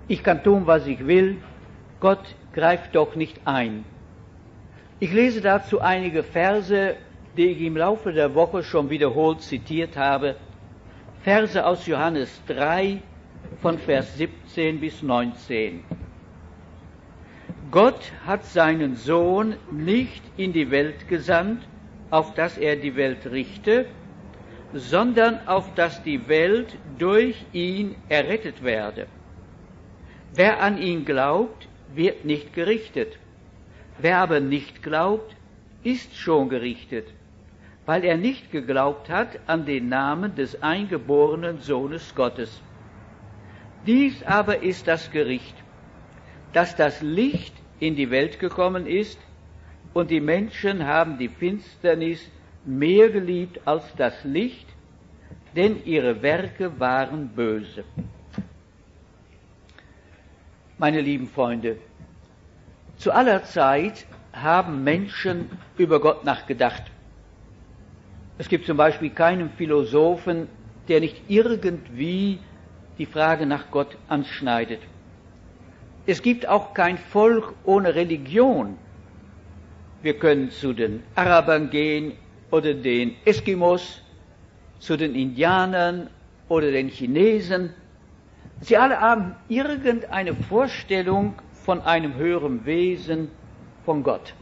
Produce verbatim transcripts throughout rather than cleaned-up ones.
Ich kann tun, was ich will, Gott greift doch nicht ein. Ich lese dazu einige Verse, die ich im Laufe der Woche schon wiederholt zitiert habe. Verse aus Johannes drei, von Vers siebzehn bis neunzehn. Gott hat seinen Sohn nicht in die Welt gesandt, auf dass er die Welt richte, sondern auf dass die Welt durch ihn errettet werde. Wer an ihn glaubt, wird nicht gerichtet. Wer aber nicht glaubt, ist schon gerichtet, weil er nicht geglaubt hat an den Namen des eingeborenen Sohnes Gottes. Dies aber ist das Gericht, dass das Licht in die Welt gekommen ist, und die Menschen haben die Finsternis mehr geliebt als das Licht, denn ihre Werke waren böse. Meine lieben Freunde, zu aller Zeit haben Menschen über Gott nachgedacht. Es gibt zum Beispiel keinen Philosophen, der nicht irgendwie die Frage nach Gott anschneidet. Es gibt auch kein Volk ohne Religion. Wir können zu den Arabern gehen oder den Eskimos, zu den Indianern oder den Chinesen. Sie alle haben irgendeine Vorstellung von einem höheren Wesen, von Gott.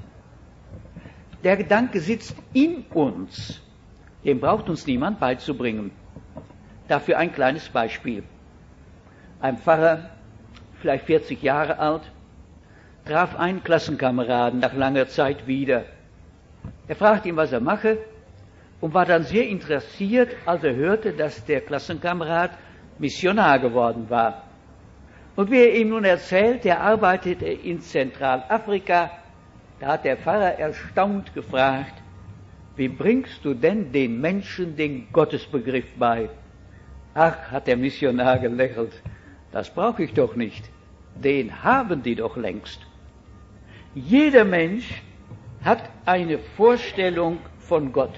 Der Gedanke sitzt in uns, den braucht uns niemand beizubringen. Dafür ein kleines Beispiel. Ein Pfarrer, vielleicht vierzig Jahre alt, traf einen Klassenkameraden nach langer Zeit wieder. Er fragte ihn, was er mache, und war dann sehr interessiert, als er hörte, dass der Klassenkamerad Missionar geworden war. Und wie er ihm nun erzählt, er arbeitete in Zentralafrika, da hat der Pfarrer erstaunt gefragt, wie bringst du denn den Menschen den Gottesbegriff bei? Ach, hat der Missionar gelächelt, das brauche ich doch nicht, den haben die doch längst. Jeder Mensch hat eine Vorstellung von Gott.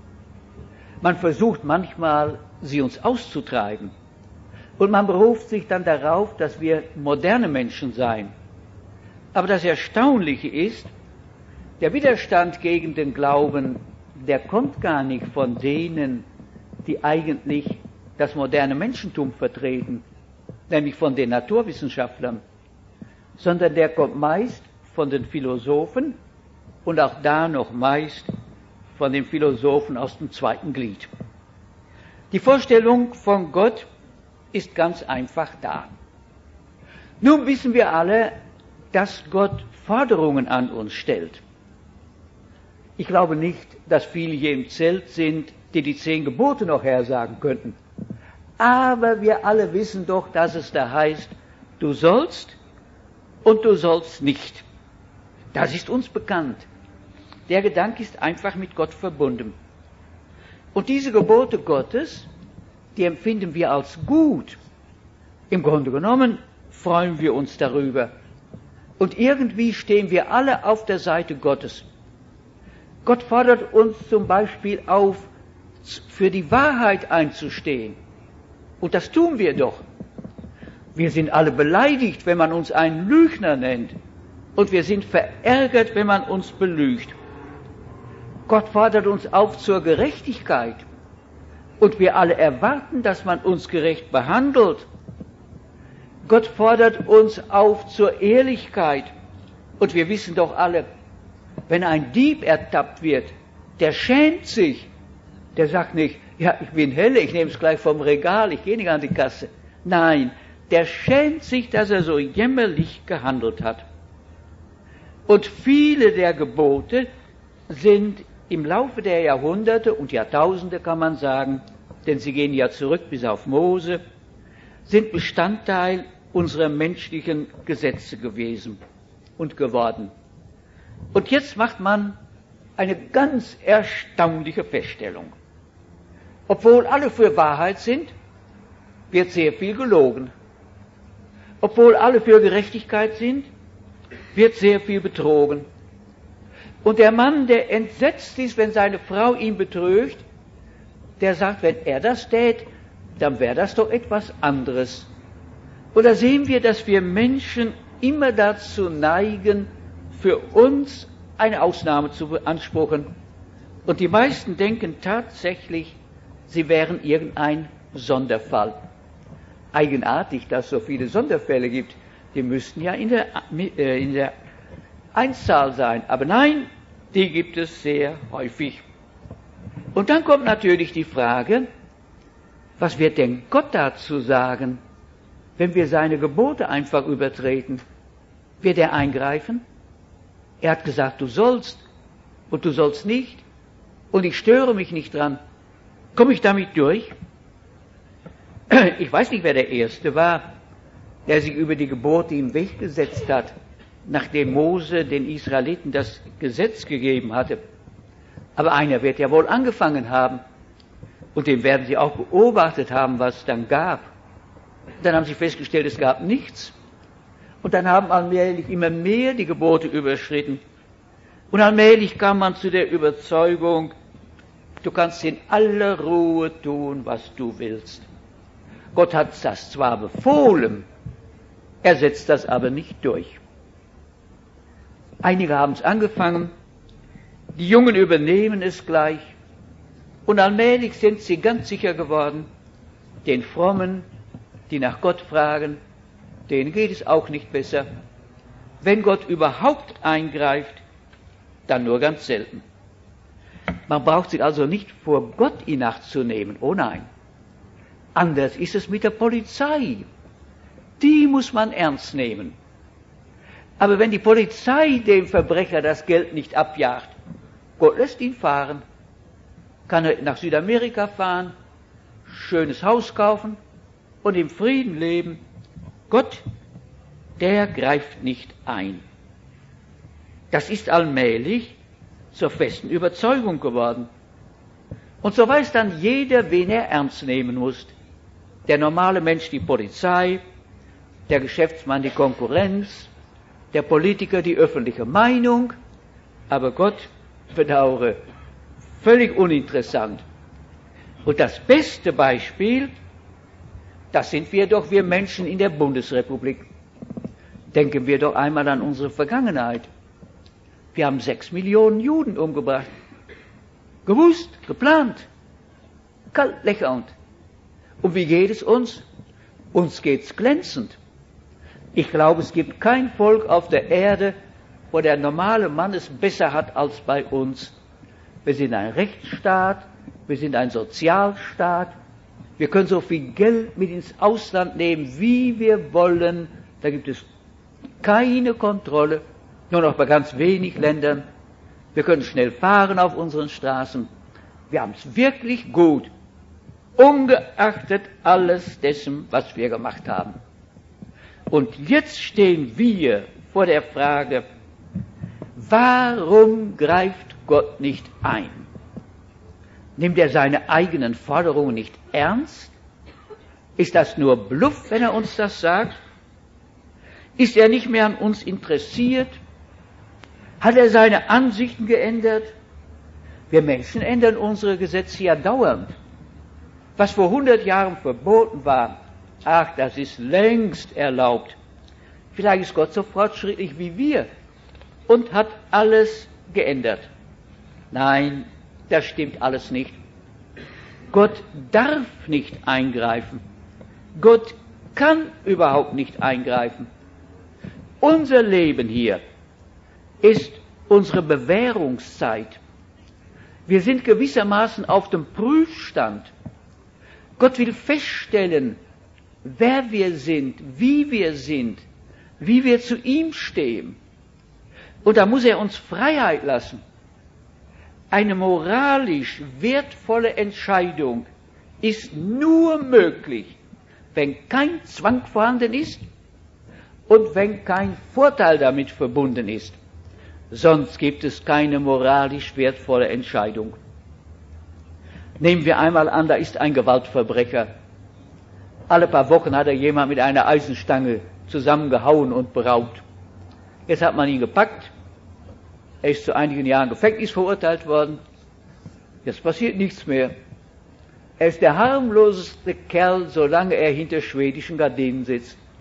Man versucht manchmal, sie uns auszutreiben. Und man beruft sich dann darauf, dass wir moderne Menschen seien. Aber das Erstaunliche ist, der Widerstand gegen den Glauben, der kommt gar nicht von denen, die eigentlich das moderne Menschentum vertreten, nämlich von den Naturwissenschaftlern, sondern der kommt meist von den Philosophen und auch da noch meist von den Philosophen aus dem zweiten Glied. Die Vorstellung von Gott ist ganz einfach da. Nun wissen wir alle, dass Gott Forderungen an uns stellt. Ich glaube nicht, dass viele hier im Zelt sind, die die zehn Gebote noch hersagen könnten. Aber wir alle wissen doch, dass es da heißt, du sollst und du sollst nicht. Das ist uns bekannt. Der Gedanke ist einfach mit Gott verbunden. Und diese Gebote Gottes, die empfinden wir als gut. Im Grunde genommen freuen wir uns darüber. Und irgendwie stehen wir alle auf der Seite Gottes. Gott fordert uns zum Beispiel auf, für die Wahrheit einzustehen. Und das tun wir doch. Wir sind alle beleidigt, wenn man uns einen Lügner nennt. Und wir sind verärgert, wenn man uns belügt. Gott fordert uns auf zur Gerechtigkeit. Und wir alle erwarten, dass man uns gerecht behandelt. Gott fordert uns auf zur Ehrlichkeit. Und wir wissen doch alle, wenn ein Dieb ertappt wird, der schämt sich. Der sagt nicht, ja, ich bin helle, ich nehme es gleich vom Regal, ich gehe nicht an die Kasse. Nein, der schämt sich, dass er so jämmerlich gehandelt hat. Und viele der Gebote sind im Laufe der Jahrhunderte und Jahrtausende, kann man sagen, denn sie gehen ja zurück bis auf Mose, sind Bestandteil unserer menschlichen Gesetze gewesen und geworden. Und jetzt macht man eine ganz erstaunliche Feststellung. Obwohl alle für Wahrheit sind, wird sehr viel gelogen. Obwohl alle für Gerechtigkeit sind, wird sehr viel betrogen. Und der Mann, der entsetzt ist, wenn seine Frau ihn betrügt, der sagt, wenn er das tät, dann wäre das doch etwas anderes. Und da sehen wir, dass wir Menschen immer dazu neigen, für uns eine Ausnahme zu beanspruchen. Und die meisten denken tatsächlich, sie wären irgendein Sonderfall. Eigenartig, dass es so viele Sonderfälle gibt. Die müssten ja in der, äh, in der Einzahl sein. Aber nein, die gibt es sehr häufig. Und dann kommt natürlich die Frage, was wird denn Gott dazu sagen, wenn wir seine Gebote einfach übertreten? Wird er eingreifen? Er hat gesagt, du sollst und du sollst nicht und ich störe mich nicht dran. Komme ich damit durch? Ich weiß nicht, wer der Erste war, der sich über die Gebote im Weg gesetzt hat, nachdem Mose den Israeliten das Gesetz gegeben hatte. Aber einer wird ja wohl angefangen haben und den werden sie auch beobachtet haben, was es dann gab. Dann haben sie festgestellt, es gab nichts. Und dann haben allmählich immer mehr die Gebote überschritten. Und allmählich kam man zu der Überzeugung, du kannst in aller Ruhe tun, was du willst. Gott hat das zwar befohlen, er setzt das aber nicht durch. Einige haben es angefangen, die Jungen übernehmen es gleich und allmählich sind sie ganz sicher geworden, den Frommen, die nach Gott fragen, denen geht es auch nicht besser. Wenn Gott überhaupt eingreift, dann nur ganz selten. Man braucht sich also nicht vor Gott in Acht zu nehmen, oh nein. Anders ist es mit der Polizei. Die muss man ernst nehmen. Aber wenn die Polizei dem Verbrecher das Geld nicht abjagt, Gott lässt ihn fahren, kann er nach Südamerika fahren, schönes Haus kaufen und im Frieden leben. Gott, der greift nicht ein. Das ist allmählich zur festen Überzeugung geworden. Und so weiß dann jeder, wen er ernst nehmen muss. Der normale Mensch die Polizei, der Geschäftsmann die Konkurrenz, der Politiker die öffentliche Meinung, aber Gott, bedauere, völlig uninteressant. Und das beste Beispiel, das sind wir doch, wir Menschen in der Bundesrepublik. Denken wir doch einmal an unsere Vergangenheit. Wir haben sechs Millionen Juden umgebracht. Gewusst, geplant, kalt lächelnd. Und wie geht es uns? Uns geht's glänzend. Ich glaube, es gibt kein Volk auf der Erde, wo der normale Mann es besser hat als bei uns. Wir sind ein Rechtsstaat, wir sind ein Sozialstaat, wir können so viel Geld mit ins Ausland nehmen, wie wir wollen. Da gibt es keine Kontrolle, nur noch bei ganz wenig Ländern. Wir können schnell fahren auf unseren Straßen. Wir haben es wirklich gut, ungeachtet alles dessen, was wir gemacht haben. Und jetzt stehen wir vor der Frage, warum greift Gott nicht ein? Nimmt er seine eigenen Forderungen nicht ernst? Ist das nur Bluff, wenn er uns das sagt? Ist er nicht mehr an uns interessiert? Hat er seine Ansichten geändert? Wir Menschen ändern unsere Gesetze ja dauernd. Was vor hundert Jahren verboten war, ach, das ist längst erlaubt. Vielleicht ist Gott so fortschrittlich wie wir und hat alles geändert. Nein, das stimmt alles nicht. Gott darf nicht eingreifen. Gott kann überhaupt nicht eingreifen. Unser Leben hier ist unsere Bewährungszeit. Wir sind gewissermaßen auf dem Prüfstand. Gott will feststellen, wer wir sind, wie wir sind, wie wir zu ihm stehen. Und da muss er uns Freiheit lassen. Eine moralisch wertvolle Entscheidung ist nur möglich, wenn kein Zwang vorhanden ist und wenn kein Vorteil damit verbunden ist. Sonst gibt es keine moralisch wertvolle Entscheidung. Nehmen wir einmal an, da ist ein Gewaltverbrecher. Alle paar Wochen hat er jemand mit einer Eisenstange zusammengehauen und beraubt. Jetzt hat man ihn gepackt. Er ist zu einigen Jahren Gefängnis verurteilt worden. Jetzt passiert nichts mehr. Er ist der harmloseste Kerl, solange er hinter schwedischen Gardinen sitzt.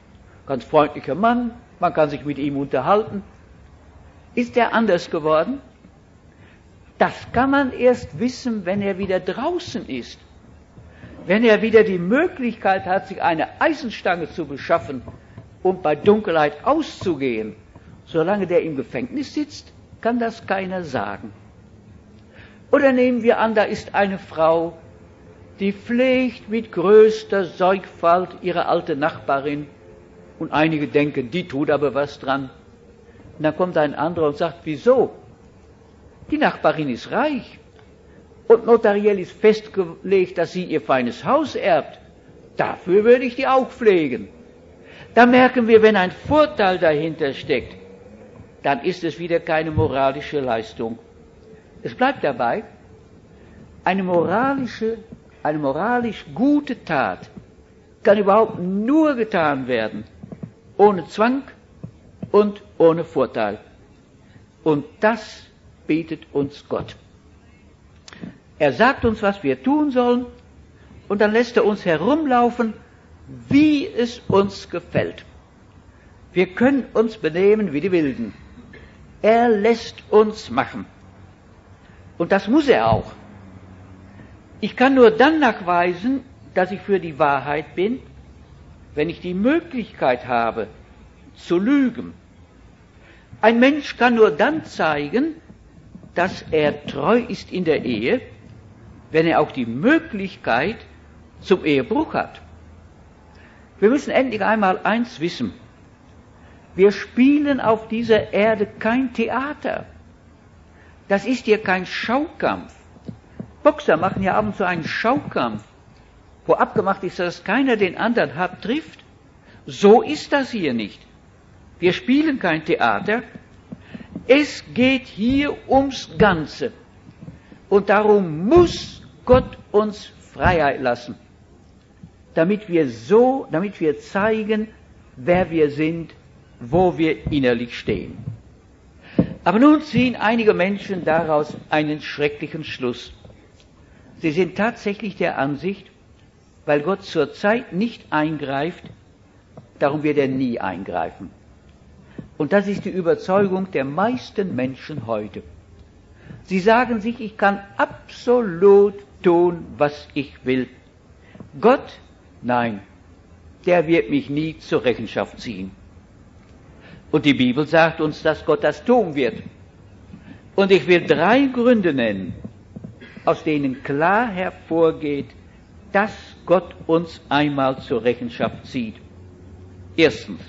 Ganz freundlicher Mann, man kann sich mit ihm unterhalten. Ist er anders geworden? Das kann man erst wissen, wenn er wieder draußen ist. Wenn er wieder die Möglichkeit hat, sich eine Eisenstange zu beschaffen und bei Dunkelheit auszugehen. Solange der im Gefängnis sitzt, kann das keiner sagen. Oder nehmen wir an, da ist eine Frau, die pflegt mit größter Sorgfalt ihre alte Nachbarin und einige denken, die tut aber was dran. Und dann kommt ein anderer und sagt, wieso? Die Nachbarin ist reich und notariell ist festgelegt, dass sie ihr feines Haus erbt. Dafür würde ich die auch pflegen. Da merken wir, wenn ein Vorteil dahinter steckt, dann ist es wieder keine moralische Leistung. Es bleibt dabei, eine moralische, eine moralisch gute Tat kann überhaupt nur getan werden, ohne Zwang und ohne Vorteil. Und das bietet uns Gott. Er sagt uns, was wir tun sollen, und dann lässt er uns herumlaufen, wie es uns gefällt. Wir können uns benehmen wie die Wilden. Er lässt uns machen. Und das muss er auch. Ich kann nur dann nachweisen, dass ich für die Wahrheit bin, wenn ich die Möglichkeit habe, zu lügen. Ein Mensch kann nur dann zeigen, dass er treu ist in der Ehe, wenn er auch die Möglichkeit zum Ehebruch hat. Wir müssen endlich einmal eins wissen. Wir spielen auf dieser Erde kein Theater. Das ist hier kein Schaukampf. Boxer machen ja ab und zu einen Schaukampf, wo abgemacht ist, dass keiner den anderen hart trifft. So ist das hier nicht. Wir spielen kein Theater. Es geht hier ums Ganze. Und darum muss Gott uns Freiheit lassen, damit wir so, damit wir zeigen, wer wir sind, wo wir innerlich stehen. Aber nun ziehen einige Menschen daraus einen schrecklichen Schluss. Sie sind tatsächlich der Ansicht, weil Gott zurzeit nicht eingreift, darum wird er nie eingreifen. Und das ist die Überzeugung der meisten Menschen heute. Sie sagen sich, ich kann absolut tun, was ich will. Gott, nein, der wird mich nie zur Rechenschaft ziehen. Und die Bibel sagt uns, dass Gott das tun wird. Und ich will drei Gründe nennen, aus denen klar hervorgeht, dass Gott uns einmal zur Rechenschaft zieht. Erstens,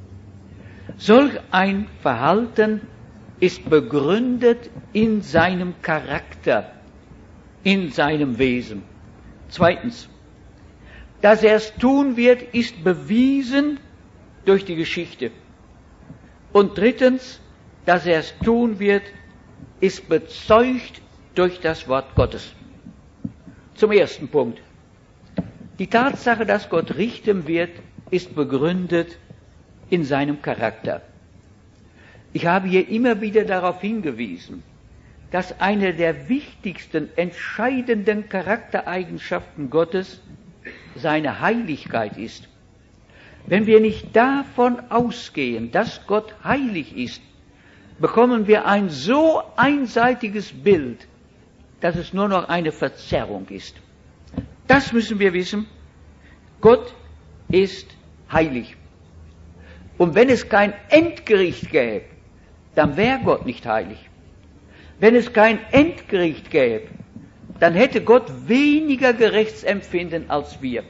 solch ein Verhalten ist begründet in seinem Charakter, in seinem Wesen. Zweitens, dass er es tun wird, ist bewiesen durch die Geschichte. Und drittens, dass er es tun wird, ist bezeugt durch das Wort Gottes. Zum ersten Punkt. Die Tatsache, dass Gott richten wird, ist begründet in seinem Charakter. Ich habe hier immer wieder darauf hingewiesen, dass eine der wichtigsten, entscheidenden Charaktereigenschaften Gottes seine Heiligkeit ist. Wenn wir nicht davon ausgehen, dass Gott heilig ist, bekommen wir ein so einseitiges Bild, dass es nur noch eine Verzerrung ist. Das müssen wir wissen. Gott ist heilig. Und wenn es kein Endgericht gäbe, dann wäre Gott nicht heilig. Wenn es kein Endgericht gäbe, dann hätte Gott weniger Gerichtsempfinden als wir.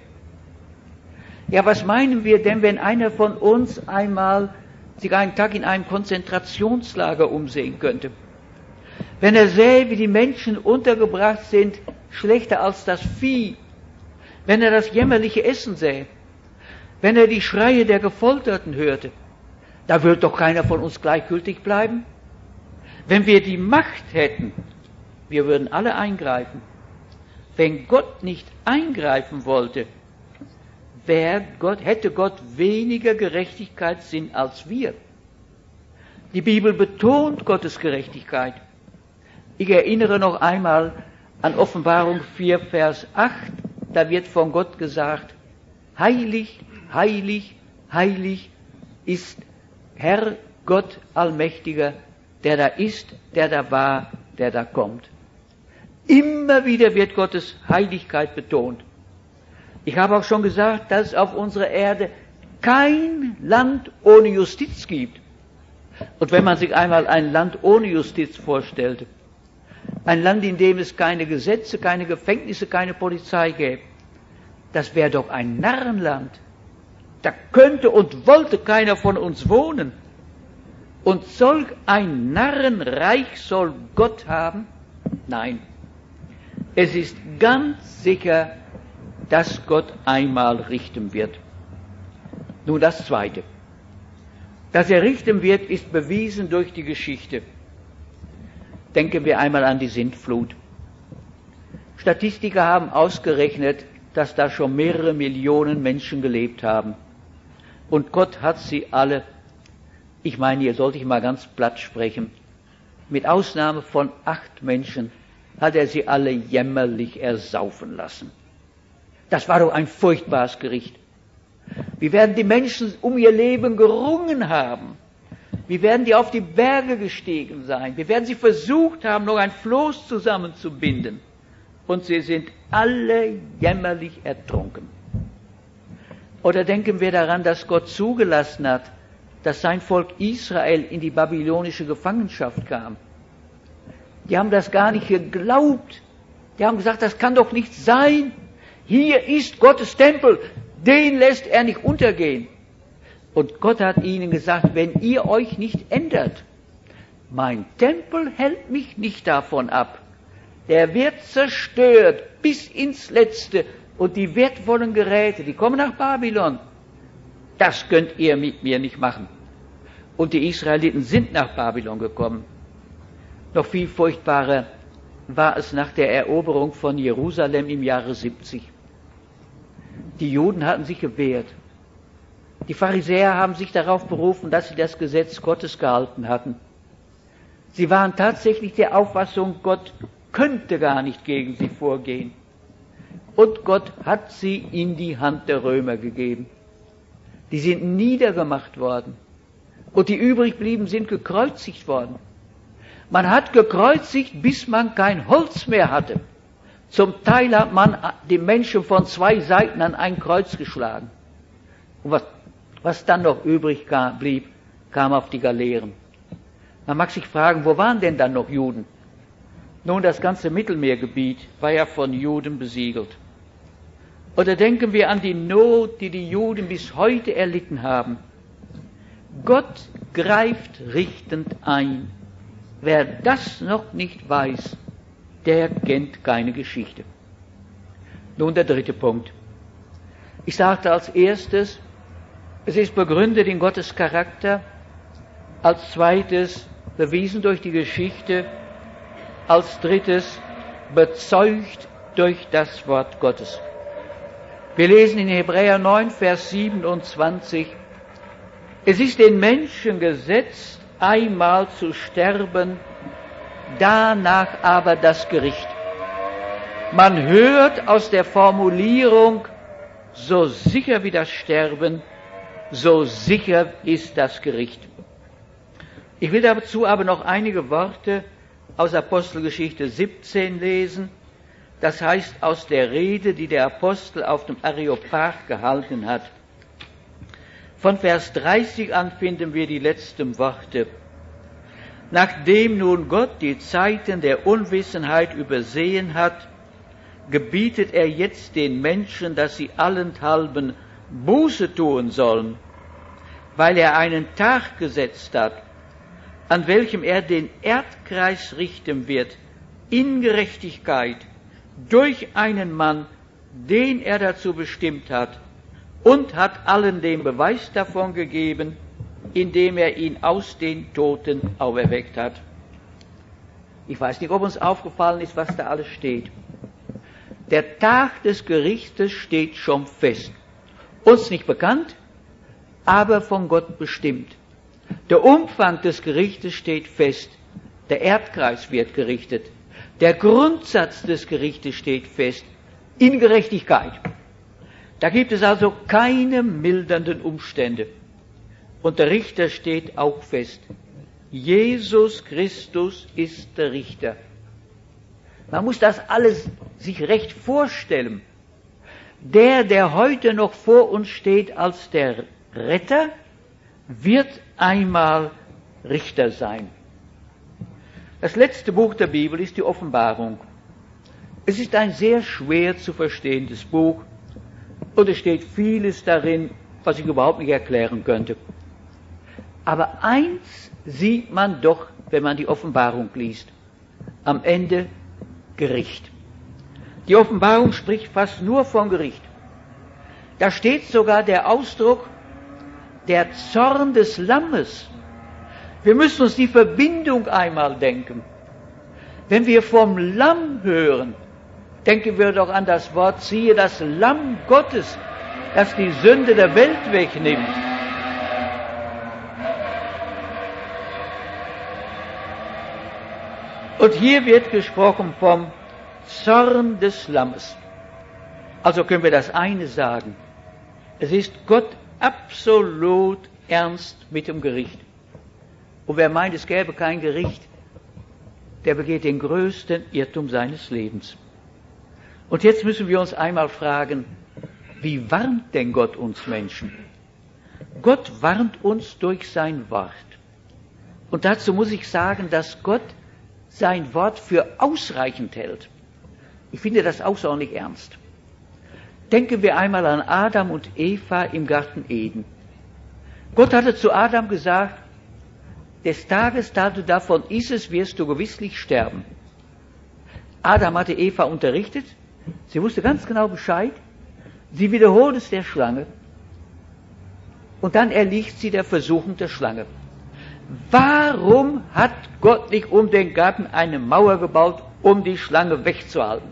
Ja, was meinen wir denn, wenn einer von uns einmal sich einen Tag in einem Konzentrationslager umsehen könnte? Wenn er sähe, wie die Menschen untergebracht sind, schlechter als das Vieh. Wenn er das jämmerliche Essen sähe. Wenn er die Schreie der Gefolterten hörte. Da würde doch keiner von uns gleichgültig bleiben. Wenn wir die Macht hätten, wir würden alle eingreifen. Wenn Gott nicht eingreifen wollte, wäre Gott, hätte Gott weniger Gerechtigkeitssinn als wir. Die Bibel betont Gottes Gerechtigkeit. Ich erinnere noch einmal an Offenbarung vier, Vers acht. Da wird von Gott gesagt, heilig, heilig, heilig ist Herr Gott Allmächtiger, der da ist, der da war, der da kommt. Immer wieder wird Gottes Heiligkeit betont. Ich habe auch schon gesagt, dass es auf unserer Erde kein Land ohne Justiz gibt. Und wenn man sich einmal ein Land ohne Justiz vorstellte, ein Land, in dem es keine Gesetze, keine Gefängnisse, keine Polizei gäbe, das wäre doch ein Narrenland. Da könnte und wollte keiner von uns wohnen. Und solch ein Narrenreich soll Gott haben? Nein. Es ist ganz sicher, dass Gott einmal richten wird. Nun das Zweite. Dass er richten wird, ist bewiesen durch die Geschichte. Denken wir einmal an die Sintflut. Statistiker haben ausgerechnet, dass da schon mehrere Millionen Menschen gelebt haben. Und Gott hat sie alle, ich meine, hier sollte ich mal ganz platt sprechen, mit Ausnahme von acht Menschen hat er sie alle jämmerlich ersaufen lassen. Das war doch ein furchtbares Gericht. Wie werden die Menschen um ihr Leben gerungen haben? Wie werden die auf die Berge gestiegen sein? Wie werden sie versucht haben, noch ein Floß zusammenzubinden? Und sie sind alle jämmerlich ertrunken. Oder denken wir daran, dass Gott zugelassen hat, dass sein Volk Israel in die babylonische Gefangenschaft kam. Die haben das gar nicht geglaubt. Die haben gesagt, das kann doch nicht sein. Hier ist Gottes Tempel, den lässt er nicht untergehen. Und Gott hat ihnen gesagt, wenn ihr euch nicht ändert, mein Tempel hält mich nicht davon ab. Der wird zerstört bis ins Letzte und die wertvollen Geräte, die kommen nach Babylon. Das könnt ihr mit mir nicht machen. Und die Israeliten sind nach Babylon gekommen. Noch viel furchtbarer war es nach der Eroberung von Jerusalem im Jahre siebzig. Die Juden hatten sich gewehrt. Die Pharisäer haben sich darauf berufen, dass sie das Gesetz Gottes gehalten hatten. Sie waren tatsächlich der Auffassung, Gott könnte gar nicht gegen sie vorgehen. Und Gott hat sie in die Hand der Römer gegeben. Die sind niedergemacht worden. Und die übrig blieben, sind gekreuzigt worden. Man hat gekreuzigt, bis man kein Holz mehr hatte. Zum Teil hat man die Menschen von zwei Seiten an ein Kreuz geschlagen. Und was, was dann noch übrig kam, blieb, kam auf die Galeeren. Man mag sich fragen, wo waren denn dann noch Juden? Nun, das ganze Mittelmeergebiet war ja von Juden besiegelt. Oder denken wir an die Not, die die Juden bis heute erlitten haben. Gott greift richtend ein. Wer das noch nicht weiß, der kennt keine Geschichte. Nun der dritte Punkt. Ich sagte als erstes, es ist begründet in Gottes Charakter. Als zweites, bewiesen durch die Geschichte. Als drittes, bezeugt durch das Wort Gottes. Wir lesen in Hebräer neun, Vers siebenundzwanzig, es ist den Menschen gesetzt, einmal zu sterben, danach aber das Gericht. Man hört aus der Formulierung, so sicher wie das Sterben, so sicher ist das Gericht. Ich will dazu aber noch einige Worte aus Apostelgeschichte siebzehn lesen, das heißt aus der Rede, die der Apostel auf dem Areopag gehalten hat. Von Vers dreißig an finden wir die letzten Worte. Nachdem nun Gott die Zeiten der Unwissenheit übersehen hat, gebietet er jetzt den Menschen, dass sie allenthalben Buße tun sollen, weil er einen Tag gesetzt hat, an welchem er den Erdkreis richten wird, in Gerechtigkeit, durch einen Mann, den er dazu bestimmt hat, und hat allen den Beweis davon gegeben, indem er ihn aus den Toten auferweckt hat. Ich weiß nicht, ob uns aufgefallen ist, was da alles steht. Der Tag des Gerichtes steht schon fest. Uns nicht bekannt, aber von Gott bestimmt. Der Umfang des Gerichtes steht fest. Der Erdkreis wird gerichtet. Der Grundsatz des Gerichtes steht fest. In Gerechtigkeit. Da gibt es also keine mildernden Umstände. Und der Richter steht auch fest. Jesus Christus ist der Richter. Man muss das alles sich recht vorstellen. Der, der heute noch vor uns steht als der Retter, wird einmal Richter sein. Das letzte Buch der Bibel ist die Offenbarung. Es ist ein sehr schwer zu verstehendes Buch und es steht vieles darin, was ich überhaupt nicht erklären könnte. Aber eins sieht man doch, wenn man die Offenbarung liest. Am Ende Gericht. Die Offenbarung spricht fast nur von Gericht. Da steht sogar der Ausdruck, der Zorn des Lammes. Wir müssen uns die Verbindung einmal denken. Wenn wir vom Lamm hören, denken wir doch an das Wort, siehe das Lamm Gottes, das die Sünde der Welt wegnimmt. Und hier wird gesprochen vom Zorn des Lammes. Also können wir das eine sagen. Es ist Gott absolut ernst mit dem Gericht. Und wer meint, es gäbe kein Gericht, der begeht den größten Irrtum seines Lebens. Und jetzt müssen wir uns einmal fragen, wie warnt denn Gott uns Menschen? Gott warnt uns durch sein Wort. Und dazu muss ich sagen, dass Gott sein Wort für ausreichend hält. Ich finde das außerordentlich ernst. Denken wir einmal an Adam und Eva im Garten Eden. Gott hatte zu Adam gesagt, des Tages, da du davon isst, wirst du gewisslich sterben. Adam hatte Eva unterrichtet, sie wusste ganz genau Bescheid, sie wiederholt es der Schlange und dann erliegt sie der Versuchung der Schlange. Warum hat Gott nicht um den Garten eine Mauer gebaut, um die Schlange wegzuhalten?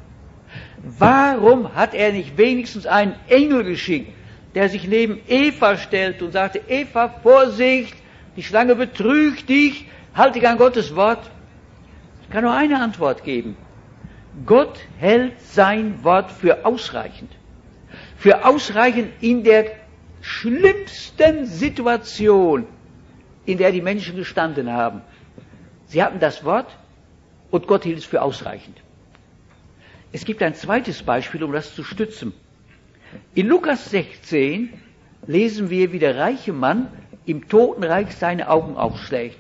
Warum hat er nicht wenigstens einen Engel geschickt, der sich neben Eva stellt und sagte, Eva, Vorsicht, die Schlange betrügt dich, halte dich an Gottes Wort? Ich kann nur eine Antwort geben. Gott hält sein Wort für ausreichend. Für ausreichend in der schlimmsten Situation, in der die Menschen gestanden haben. Sie hatten das Wort und Gott hielt es für ausreichend. Es gibt ein zweites Beispiel, um das zu stützen. In Lukas sechzehn lesen wir, wie der reiche Mann im Totenreich seine Augen aufschlägt.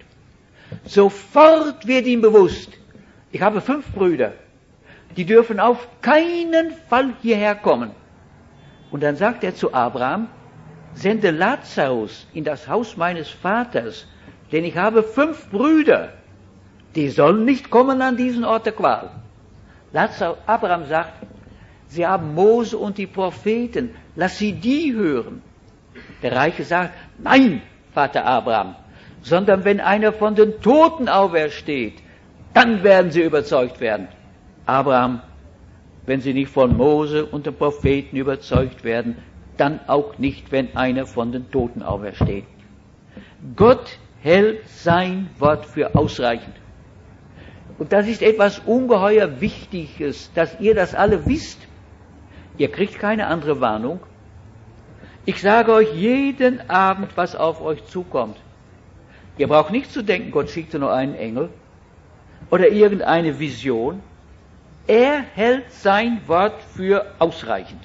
Sofort wird ihm bewusst, ich habe fünf Brüder, die dürfen auf keinen Fall hierher kommen. Und dann sagt er zu Abraham, sende Lazarus in das Haus meines Vaters, denn ich habe fünf Brüder, die sollen nicht kommen an diesen Ort der Qual. Lazarus, Abraham sagt, sie haben Mose und die Propheten, lass sie die hören. Der Reiche sagt, nein, Vater Abraham, sondern wenn einer von den Toten aufersteht, dann werden sie überzeugt werden. Abraham, wenn sie nicht von Mose und den Propheten überzeugt werden, dann auch nicht, wenn einer von den Toten aufersteht. Gott hält sein Wort für ausreichend. Und das ist etwas ungeheuer Wichtiges, dass ihr das alle wisst. Ihr kriegt keine andere Warnung. Ich sage euch jeden Abend, was auf euch zukommt. Ihr braucht nicht zu denken, Gott schickte nur einen Engel oder irgendeine Vision. Er hält sein Wort für ausreichend.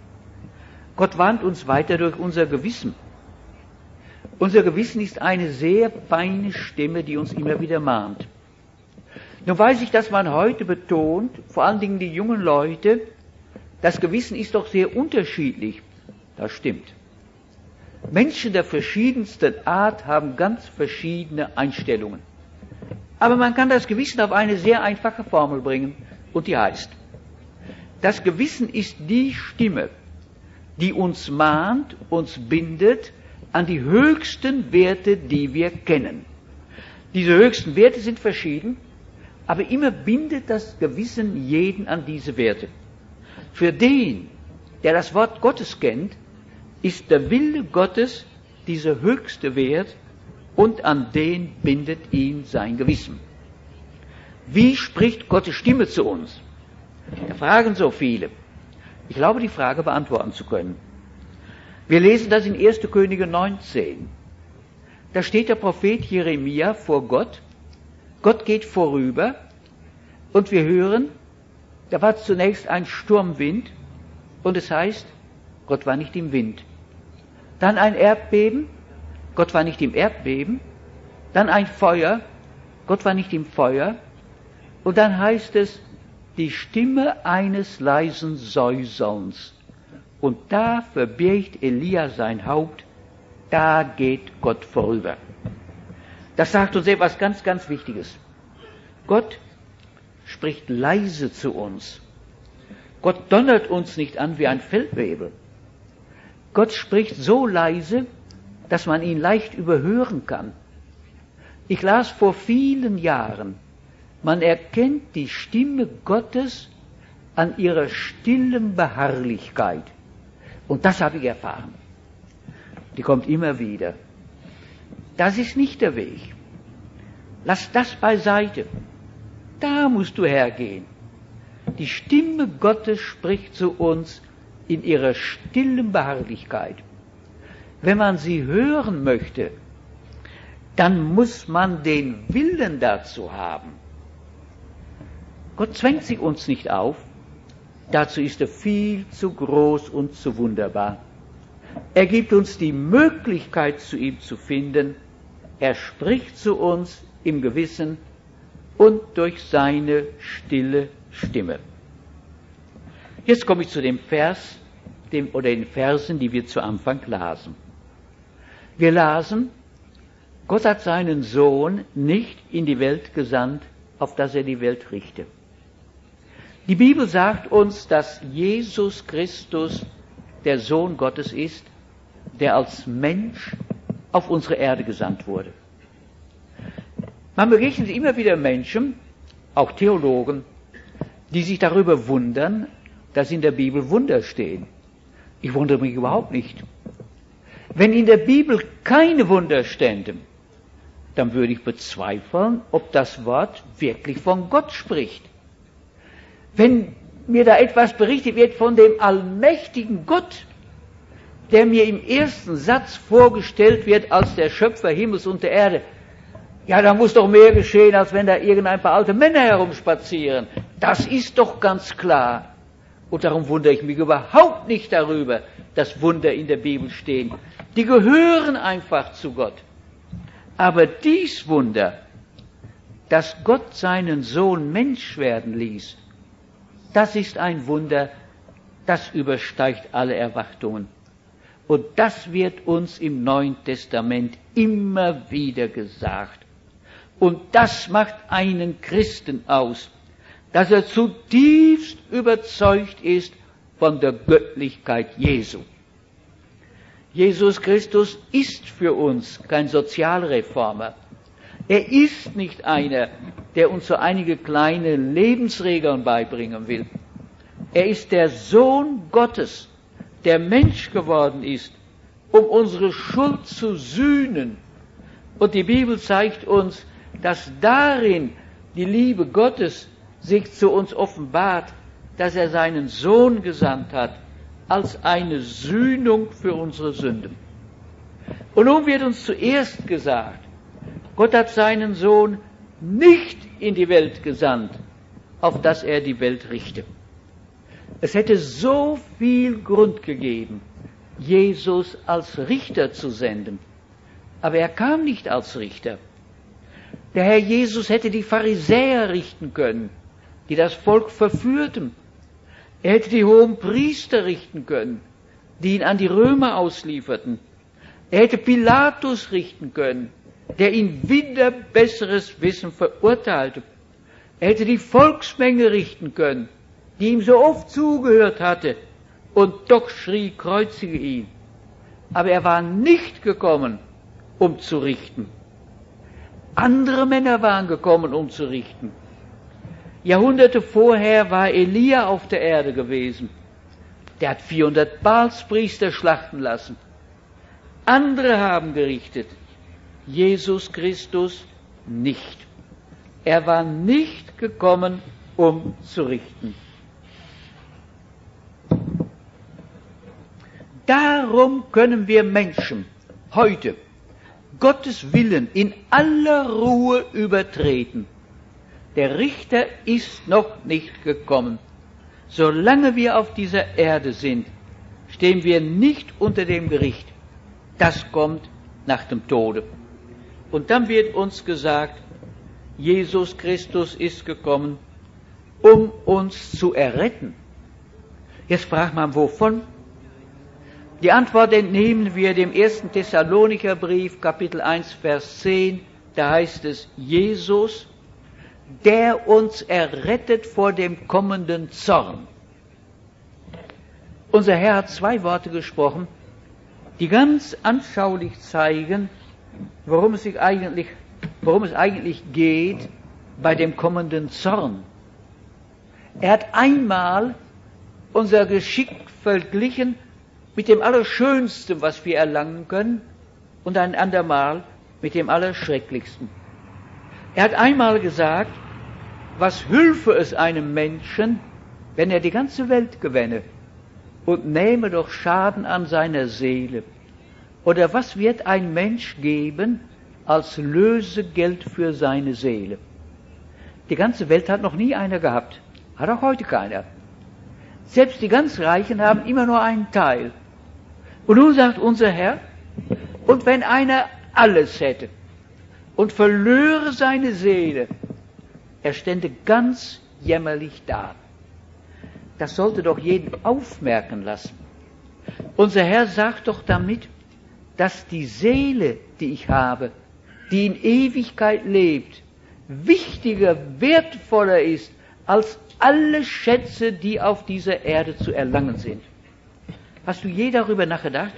Gott warnt uns weiter durch unser Gewissen. Unser Gewissen ist eine sehr feine Stimme, die uns immer wieder mahnt. Nun weiß ich, dass man heute betont, vor allen Dingen die jungen Leute, das Gewissen ist doch sehr unterschiedlich. Das stimmt. Menschen der verschiedensten Art haben ganz verschiedene Einstellungen. Aber man kann das Gewissen auf eine sehr einfache Formel bringen, und die heißt, das Gewissen ist die Stimme, die uns mahnt, uns bindet an die höchsten Werte, die wir kennen. Diese höchsten Werte sind verschieden, aber immer bindet das Gewissen jeden an diese Werte. Für den, der das Wort Gottes kennt, ist der Wille Gottes dieser höchste Wert und an den bindet ihn sein Gewissen. Wie spricht Gottes Stimme zu uns? Da fragen so viele. Ich glaube, die Frage beantworten zu können. Wir lesen das in erster Könige neunzehn. da steht der Prophet Jeremia vor Gott. Gott geht vorüber und wir hören, da war zunächst ein Sturmwind und es heißt, Gott war nicht im Wind. Dann ein Erdbeben, Gott war nicht im Erdbeben. Dann ein Feuer, Gott war nicht im Feuer. Und dann heißt es, die Stimme eines leisen Säuselns. Und da verbirgt Elia sein Haupt, da geht Gott vorüber. Das sagt uns etwas ganz, ganz Wichtiges. Gott spricht leise zu uns. Gott donnert uns nicht an wie ein Feldwebel. Gott spricht so leise, dass man ihn leicht überhören kann. Ich las vor vielen Jahren, man erkennt die Stimme Gottes an ihrer stillen Beharrlichkeit. Und das habe ich erfahren. Die kommt immer wieder. Das ist nicht der Weg. Lass das beiseite. Da musst du hergehen. Die Stimme Gottes spricht zu uns in ihrer stillen Beharrlichkeit. Wenn man sie hören möchte, dann muss man den Willen dazu haben. Gott zwängt sich uns nicht auf, dazu ist er viel zu groß und zu wunderbar. Er gibt uns die Möglichkeit, zu ihm zu finden. Er spricht zu uns im Gewissen und durch seine stille Stimme. Jetzt komme ich zu dem Vers, dem, oder den Versen, die wir zu Anfang lasen. Wir lasen, Gott hat seinen Sohn nicht in die Welt gesandt, auf dass er die Welt richte. Die Bibel sagt uns, dass Jesus Christus der Sohn Gottes ist, der als Mensch auf unsere Erde gesandt wurde. Man begegnet immer wieder Menschen, auch Theologen, die sich darüber wundern, dass in der Bibel Wunder stehen. Ich wundere mich überhaupt nicht. Wenn in der Bibel keine Wunder ständen, dann würde ich bezweifeln, ob das Wort wirklich von Gott spricht. Wenn mir da etwas berichtet wird von dem allmächtigen Gott, der mir im ersten Satz vorgestellt wird als der Schöpfer Himmels und der Erde, ja, da muss doch mehr geschehen, als wenn da irgendein paar alte Männer herumspazieren. Das ist doch ganz klar. Und darum wundere ich mich überhaupt nicht darüber, dass Wunder in der Bibel stehen. Die gehören einfach zu Gott. Aber dies Wunder, dass Gott seinen Sohn Mensch werden ließ, das ist ein Wunder, das übersteigt alle Erwartungen. Und das wird uns im Neuen Testament immer wieder gesagt. Und das macht einen Christen aus, dass er zutiefst überzeugt ist von der Göttlichkeit Jesu. Jesus Christus ist für uns kein Sozialreformer. Er ist nicht einer, der uns so einige kleine Lebensregeln beibringen will. Er ist der Sohn Gottes, der Mensch geworden ist, um unsere Schuld zu sühnen. Und die Bibel zeigt uns, dass darin die Liebe Gottes sich zu uns offenbart, dass er seinen Sohn gesandt hat, als eine Sühnung für unsere Sünden. Und nun wird uns zuerst gesagt, Gott hat seinen Sohn nicht in die Welt gesandt, auf dass er die Welt richte. Es hätte so viel Grund gegeben, Jesus als Richter zu senden. Aber er kam nicht als Richter. Der Herr Jesus hätte die Pharisäer richten können, die das Volk verführten. Er hätte die hohen Priester richten können, die ihn an die Römer auslieferten. Er hätte Pilatus richten können, der ihn wider besseres Wissen verurteilte. Er hätte die Volksmenge richten können, die ihm so oft zugehört hatte, und doch schrie, kreuzige ihn. Aber er war nicht gekommen, um zu richten. Andere Männer waren gekommen, um zu richten. Jahrhunderte vorher war Elia auf der Erde gewesen. Der hat vierhundert Baalspriester schlachten lassen. Andere haben gerichtet. Jesus Christus nicht. Er war nicht gekommen, um zu richten. Darum können wir Menschen heute Gottes Willen in aller Ruhe übertreten. Der Richter ist noch nicht gekommen. Solange wir auf dieser Erde sind, stehen wir nicht unter dem Gericht. Das kommt nach dem Tode. Und dann wird uns gesagt, Jesus Christus ist gekommen, um uns zu erretten. Jetzt fragt man, wovon? Die Antwort entnehmen wir dem ersten Thessalonicher Brief, Kapitel eins, Vers zehn. Da heißt es, Jesus, der uns errettet vor dem kommenden Zorn. Unser Herr hat zwei Worte gesprochen, die ganz anschaulich zeigen, worum es sich eigentlich, worum es eigentlich geht bei dem kommenden Zorn. Er hat einmal unser Geschick verglichen mit dem Allerschönsten, was wir erlangen können, und ein andermal mit dem Allerschrecklichsten. Er hat einmal gesagt, was hülfe es einem Menschen, wenn er die ganze Welt gewänne und nähme doch Schaden an seiner Seele? Oder was wird ein Mensch geben als Lösegeld für seine Seele? Die ganze Welt hat noch nie einer gehabt, hat auch heute keiner. Selbst die ganz Reichen haben immer nur einen Teil. Und nun sagt unser Herr, und wenn einer alles hätte und verlöre seine Seele, er stände ganz jämmerlich da. Das sollte doch jeden aufmerken lassen. Unser Herr sagt doch damit, dass die Seele, die ich habe, die in Ewigkeit lebt, wichtiger, wertvoller ist als alle Schätze, die auf dieser Erde zu erlangen sind. Hast du je darüber nachgedacht?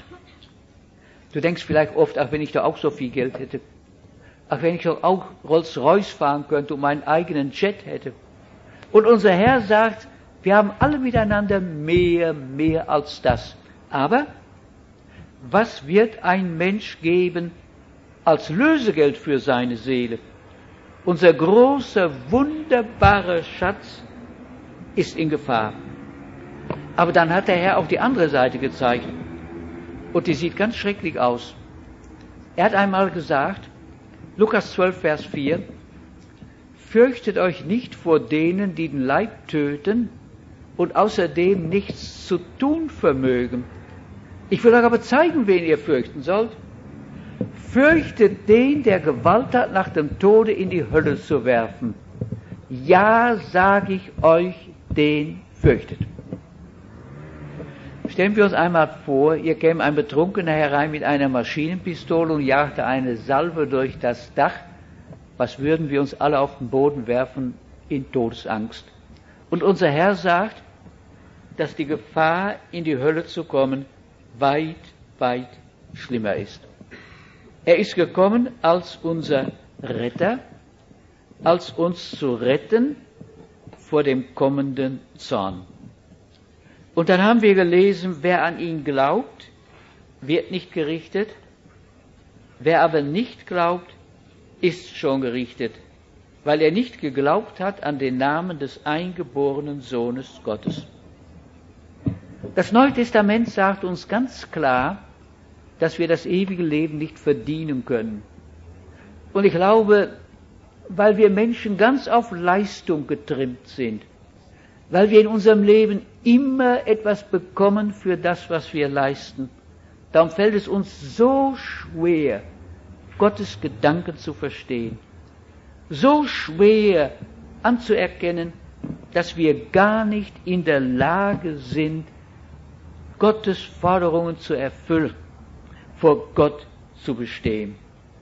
Du denkst vielleicht oft, ach, wenn ich doch auch so viel Geld hätte. Ach, wenn ich doch auch Rolls-Royce fahren könnte und meinen eigenen Jet hätte. Und unser Herr sagt, wir haben alle miteinander mehr, mehr als das. Aber was wird ein Mensch geben als Lösegeld für seine Seele? Unser großer, wunderbarer Schatz ist in Gefahr. Aber dann hat der Herr auch die andere Seite gezeigt. Und die sieht ganz schrecklich aus. Er hat einmal gesagt, Lukas zwölf, Vers vier, fürchtet euch nicht vor denen, die den Leib töten und außerdem nichts zu tun vermögen. Ich will euch aber zeigen, wen ihr fürchten sollt. Fürchtet den, der Gewalt hat, nach dem Tode in die Hölle zu werfen. Ja, sage ich euch, den fürchtet. Stellen wir uns einmal vor, hier käme ein Betrunkener herein mit einer Maschinenpistole und jagte eine Salve durch das Dach. Was würden wir uns alle auf den Boden werfen in Todesangst? Und unser Herr sagt, dass die Gefahr, in die Hölle zu kommen, weit, weit schlimmer ist. Er ist gekommen als unser Retter, als uns zu retten vor dem kommenden Zorn. Und dann haben wir gelesen, wer an ihn glaubt, wird nicht gerichtet. Wer aber nicht glaubt, ist schon gerichtet, weil er nicht geglaubt hat an den Namen des eingeborenen Sohnes Gottes. Das Neue Testament sagt uns ganz klar, dass wir das ewige Leben nicht verdienen können. Und ich glaube, weil wir Menschen ganz auf Leistung getrimmt sind, weil wir in unserem Leben immer etwas bekommen für das, was wir leisten, darum fällt es uns so schwer, Gottes Gedanken zu verstehen, so schwer anzuerkennen, dass wir gar nicht in der Lage sind, Gottes Forderungen zu erfüllen, vor Gott zu bestehen.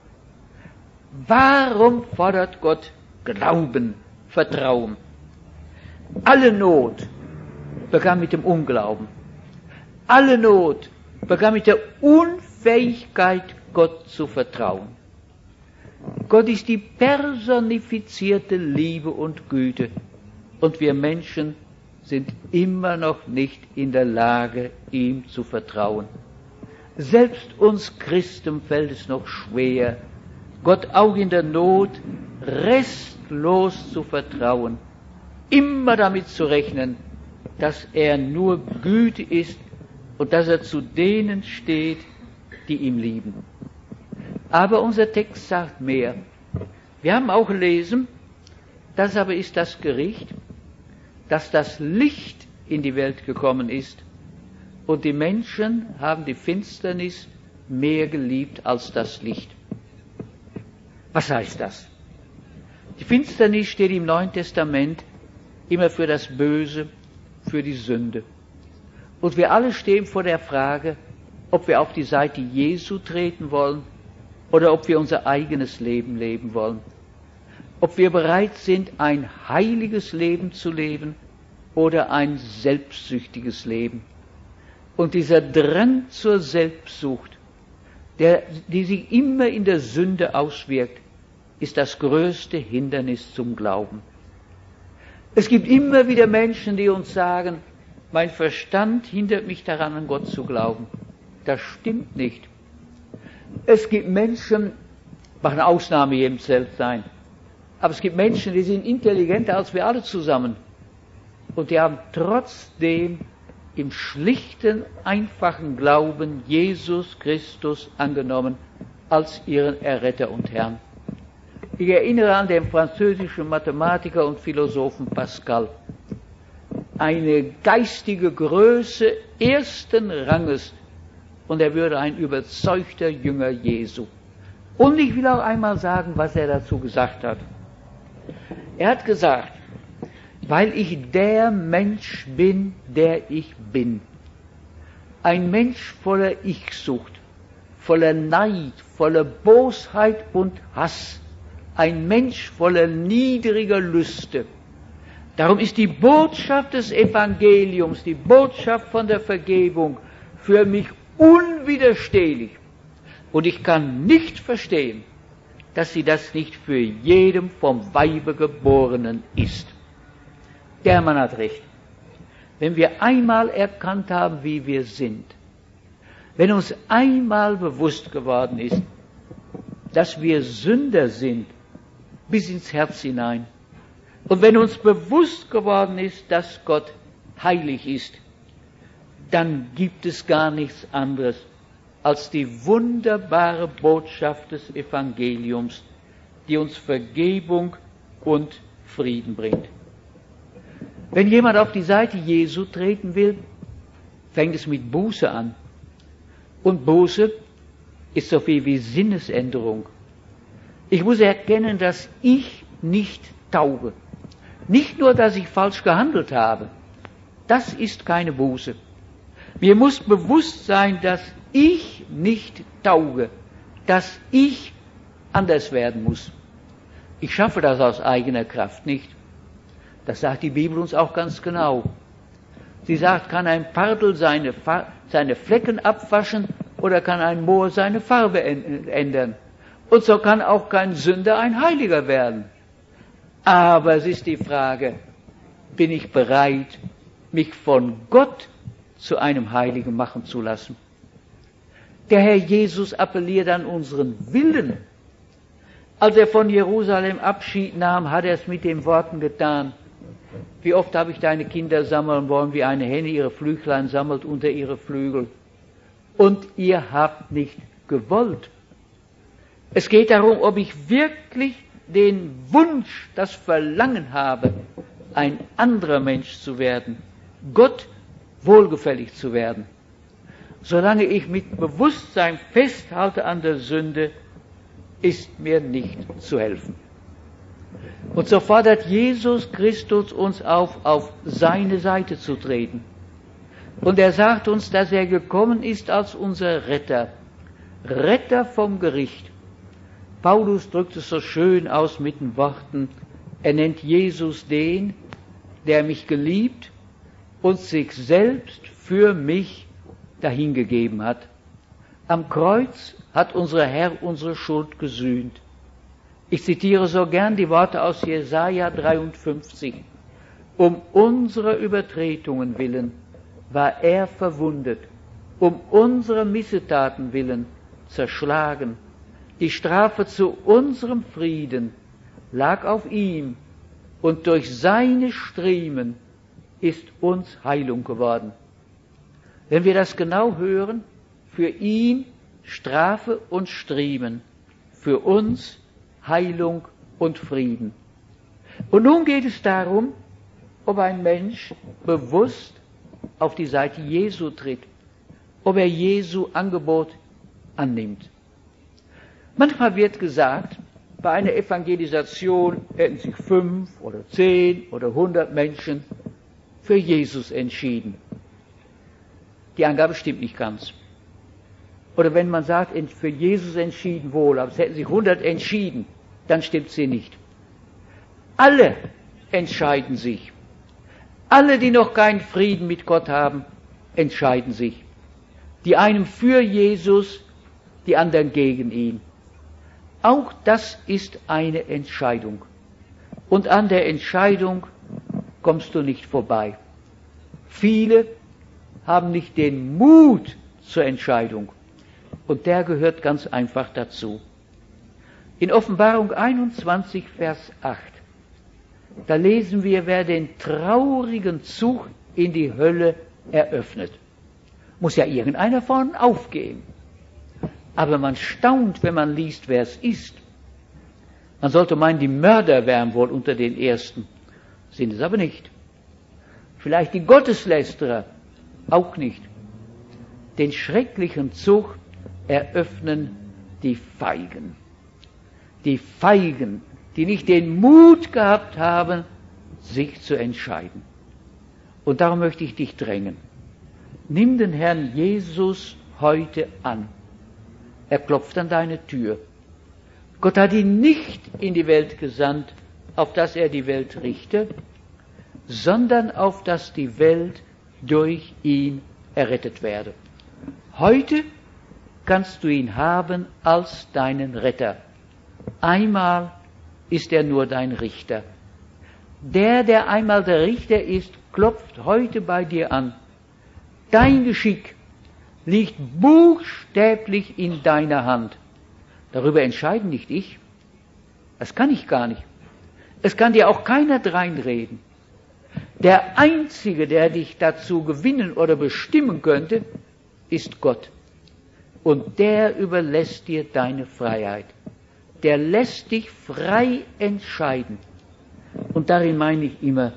Warum fordert Gott Glauben, Vertrauen? Alle Not begann mit dem Unglauben. Alle Not begann mit der Unfähigkeit, Gott zu vertrauen. Gott ist die personifizierte Liebe und Güte. Und wir Menschen sind immer noch nicht in der Lage, ihm zu vertrauen. Selbst uns Christen fällt es noch schwer, Gott auch in der Not restlos zu vertrauen. Immer damit zu rechnen, dass er nur Güte ist und dass er zu denen steht, die ihm lieben. Aber unser Text sagt mehr. Wir haben auch gelesen, das aber ist das Gericht, dass das Licht in die Welt gekommen ist und die Menschen haben die Finsternis mehr geliebt als das Licht. Was heißt das? Die Finsternis steht im Neuen Testament immer für das Böse, für die Sünde. Und wir alle stehen vor der Frage, ob wir auf die Seite Jesu treten wollen oder ob wir unser eigenes Leben leben wollen. Ob wir bereit sind, ein heiliges Leben zu leben oder ein selbstsüchtiges Leben. Und dieser Drang zur Selbstsucht, der, die sich immer in der Sünde auswirkt, ist das größte Hindernis zum Glauben. Es gibt immer wieder Menschen, die uns sagen, mein Verstand hindert mich daran, an Gott zu glauben. Das stimmt nicht. Es gibt Menschen, machen Ausnahme jedem selbst sein, aber es gibt Menschen, die sind intelligenter als wir alle zusammen. Und die haben trotzdem im schlichten, einfachen Glauben Jesus Christus angenommen als ihren Erretter und Herrn. Ich erinnere an den französischen Mathematiker und Philosophen Pascal. Eine geistige Größe ersten Ranges und er würde ein überzeugter Jünger Jesu. Und ich will auch einmal sagen, was er dazu gesagt hat. Er hat gesagt, weil ich der Mensch bin, der ich bin. Ein Mensch voller Ich-Sucht, voller Neid, voller Bosheit und Hass. Ein Mensch voller niedriger Lüste. Darum ist die Botschaft des Evangeliums, die Botschaft von der Vergebung für mich unwiderstehlich. Und ich kann nicht verstehen, dass sie das nicht für jedem vom Weibe Geborenen ist. Der Mann hat recht. Wenn wir einmal erkannt haben, wie wir sind, wenn uns einmal bewusst geworden ist, dass wir Sünder sind, bis ins Herz hinein, und wenn uns bewusst geworden ist, dass Gott heilig ist, dann gibt es gar nichts anderes als die wunderbare Botschaft des Evangeliums, die uns Vergebung und Frieden bringt. Wenn jemand auf die Seite Jesu treten will, fängt es mit Buße an. Und Buße ist so viel wie Sinnesänderung. Ich muss erkennen, dass ich nicht tauge. Nicht nur, dass ich falsch gehandelt habe. Das ist keine Buße. Mir muss bewusst sein, dass ich nicht tauge, dass ich anders werden muss. Ich schaffe das aus eigener Kraft nicht. Das sagt die Bibel uns auch ganz genau. Sie sagt, kann ein Pardel seine, seine Flecken abwaschen oder kann ein Moor seine Farbe ändern? Und so kann auch kein Sünder ein Heiliger werden. Aber es ist die Frage, bin ich bereit, mich von Gott zu einem Heiligen machen zu lassen? Der Herr Jesus appelliert an unseren Willen. Als er von Jerusalem Abschied nahm, hat er es mit den Worten getan, wie oft habe ich deine Kinder sammeln wollen, wie eine Henne ihre Flüglein sammelt unter ihre Flügel. Und ihr habt nicht gewollt. Es geht darum, ob ich wirklich den Wunsch, das Verlangen habe, ein anderer Mensch zu werden, Gott wohlgefällig zu werden. Solange ich mit Bewusstsein festhalte an der Sünde, ist mir nicht zu helfen. Und so fordert Jesus Christus uns auf, auf seine Seite zu treten. Und er sagt uns, dass er gekommen ist als unser Retter, Retter vom Gericht. Paulus drückt es so schön aus mit den Worten, er nennt Jesus den, der mich geliebt und sich selbst für mich dahingegeben hat. Am Kreuz hat unser Herr unsere Schuld gesühnt. Ich zitiere so gern die Worte aus Jesaja dreiundfünfzig. Um unsere Übertretungen willen war er verwundet, um unsere Missetaten willen zerschlagen. Die Strafe zu unserem Frieden lag auf ihm und durch seine Striemen ist uns Heilung geworden. Wenn wir das genau hören, für ihn Strafe und Striemen, für uns Heilung und Frieden. Und nun geht es darum, ob ein Mensch bewusst auf die Seite Jesu tritt, ob er Jesu Angebot annimmt. Manchmal wird gesagt, bei einer Evangelisation hätten sich fünf oder zehn oder hundert Menschen für Jesus entschieden. Die Angabe stimmt nicht ganz. Oder wenn man sagt, für Jesus entschieden wohl, aber es hätten sich hundert entschieden, dann stimmt sie nicht. Alle entscheiden sich. Alle, die noch keinen Frieden mit Gott haben, entscheiden sich. Die einen für Jesus, die anderen gegen ihn. Auch das ist eine Entscheidung. Und an der Entscheidung kommst du nicht vorbei. Viele haben nicht den Mut zur Entscheidung. Und der gehört ganz einfach dazu. In Offenbarung einundzwanzig, Vers acht, da lesen wir, wer den traurigen Zug in die Hölle eröffnet. Muss ja irgendeiner vorn aufgehen. Aber man staunt, wenn man liest, wer es ist. Man sollte meinen, die Mörder wären wohl unter den Ersten. Sind es aber nicht. Vielleicht die Gotteslästerer, auch nicht. Den schrecklichen Zug eröffnen die Feigen. Die Feigen, die nicht den Mut gehabt haben, sich zu entscheiden. Und darum möchte ich dich drängen. Nimm den Herrn Jesus heute an. Er klopft an deine Tür. Gott hat ihn nicht in die Welt gesandt, auf dass er die Welt richte, sondern auf dass die Welt durch ihn errettet werde. Heute kannst du ihn haben als deinen Retter. Einmal ist er nur dein Richter. Der, der einmal der Richter ist, klopft heute bei dir an. Dein Geschick liegt buchstäblich in deiner Hand. Darüber entscheiden nicht ich. Das kann ich gar nicht. Es kann dir auch keiner dreinreden. Der Einzige, der dich dazu gewinnen oder bestimmen könnte, ist Gott. Und der überlässt dir deine Freiheit. Der lässt dich frei entscheiden. Und darin meine ich immer,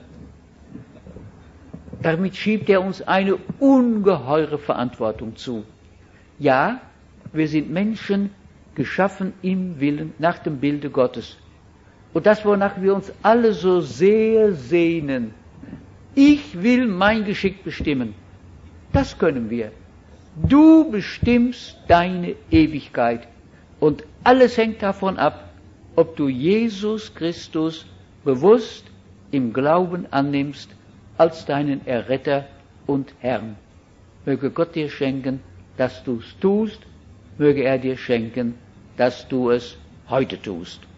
damit schiebt er uns eine ungeheure Verantwortung zu. Ja, wir sind Menschen, geschaffen im Willen, nach dem Bilde Gottes. Und das, wonach wir uns alle so sehr sehnen, ich will mein Geschick bestimmen, das können wir. Du bestimmst deine Ewigkeit. Und alles hängt davon ab, ob du Jesus Christus bewusst im Glauben annimmst als deinen Erretter und Herrn. Möge Gott dir schenken, dass du es tust, möge er dir schenken, dass du es heute tust.